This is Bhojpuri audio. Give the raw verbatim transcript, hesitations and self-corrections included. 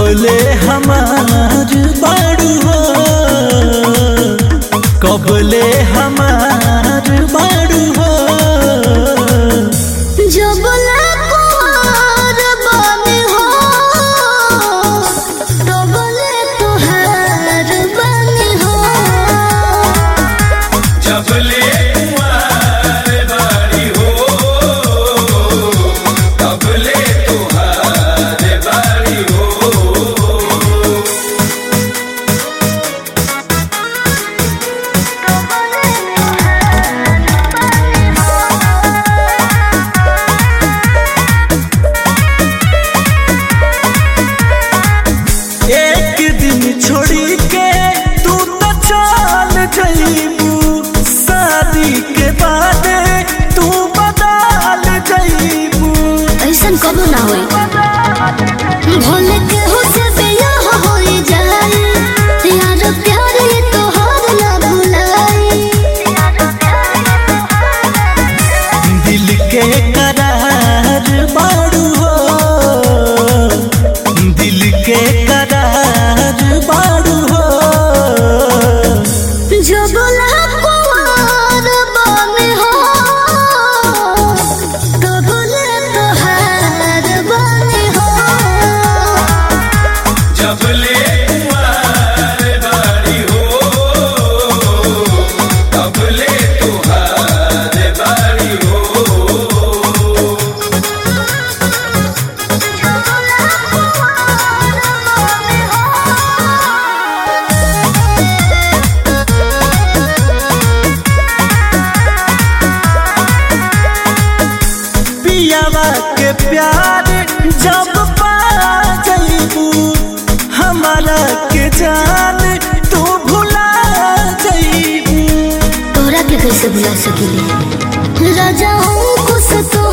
कबले हमार बाड़ू हो, कबले हमार बाड़ू हो। जब कुंवर बनी हो तबले तुहार बनी हो। जबले कुंवर बनी हो तबले तुहार बनी हो। एक दिन छोड़ी के तू तो चल जइबू, शादी के बाद तू बदल जइबू। ऐसन कबो ना होई, भोले के हो से बियाह होई जाई। यार प्यार ये तोहार ना भुलाई। दिल के करार बाड़ू हो, दिल के करार बाड़ू हो। जब कुंवर बनी हो तबले तुहार बनी हो। जबले कुंवर बनी हो तबले तुहार बनी हो। पियावा के प्यार जब पा जइबू, हमारा के जान तू भुला जइबू। तोरा के कैसे भुला सकेली राजा हूँ कुछ तो